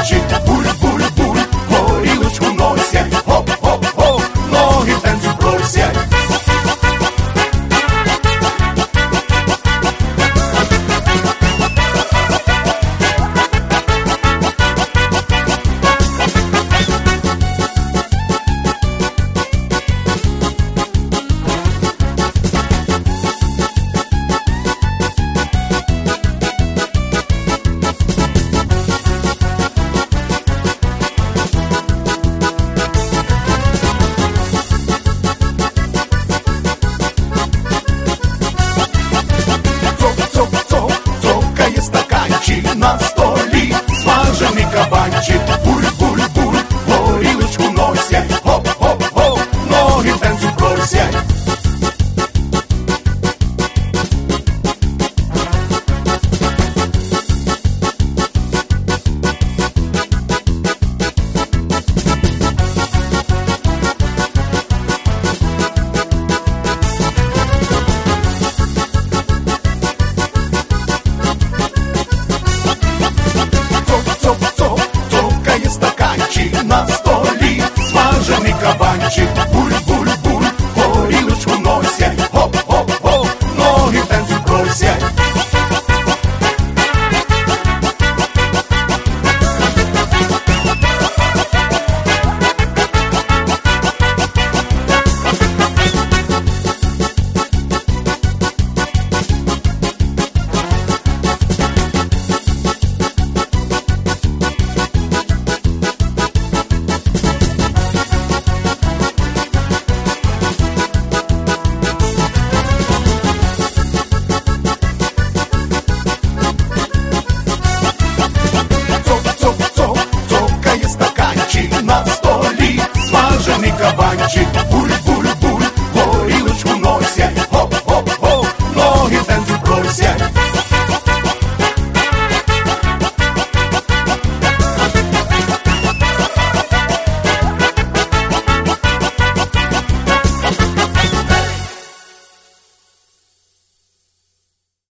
кабанчик, буль-буль-буль, горілочку носять, хоп-хоп-хоп, ноги в танцю просять. На столі смажений кабанчик, буль-буль-буль, горілочку носять, хоп-хоп-хоп, ноги в танцю просять. На столі смажений кабанчик, буль-буль-буль, горілочку носять, хоп-хоп-хоп, ноги в танцю просять. На столі смажений кабанчик,